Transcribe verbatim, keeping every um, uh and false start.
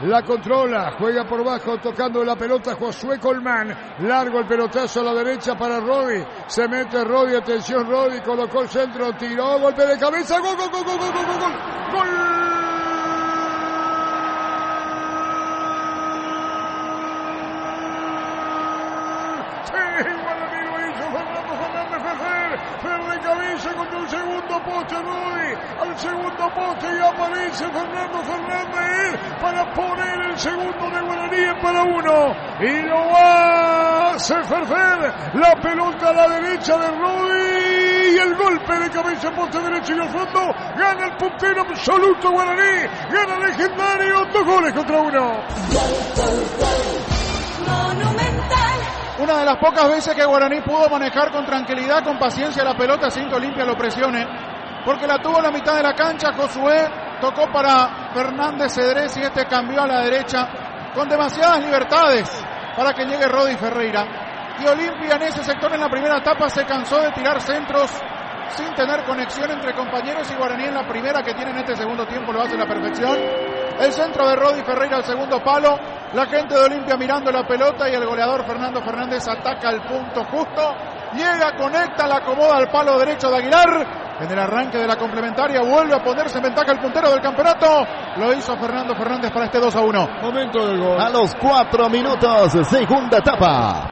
la controla, juega por bajo, tocando la pelota Josué Colmán, largo el pelotazo a la derecha para Rodi, se mete Rodi, atención Rodi, colocó el centro, tiró, golpe de cabeza, gol, gol, gol, gol, gol, gol, gol, gol. De cabeza contra el segundo poste, Rodi, al segundo poste y aparece Fernando Fernández para poner el segundo de Guaraní para uno y lo hace Ferfer, la pelota a la derecha de Rodi y el golpe de cabeza, poste derecho y al fondo, gana el puntero absoluto Guaraní, gana legendario, dos goles contra uno. Una de las pocas veces que Guaraní pudo manejar con tranquilidad, con paciencia la pelota sin que Olimpia lo presione, porque la tuvo en la mitad de la cancha. Josué tocó para Fernández Cedrés y este cambió a la derecha con demasiadas libertades para que llegue Rodi Ferreira. Y Olimpia en ese sector en la primera etapa se cansó de tirar centros sin tener conexión entre compañeros, y Guaraní en la primera que tiene en este segundo tiempo lo hace a la perfección. El centro de Rodi Ferreira al segundo palo, la gente de Olimpia mirando la pelota y el goleador Fernando Fernández ataca al punto justo, llega, conecta, la acomoda al palo derecho de Aguilar. En el arranque de la complementaria vuelve a ponerse en ventaja el puntero del campeonato, lo hizo Fernando Fernández para este dos a uno. Momento del gol. A los cuatro minutos, segunda etapa.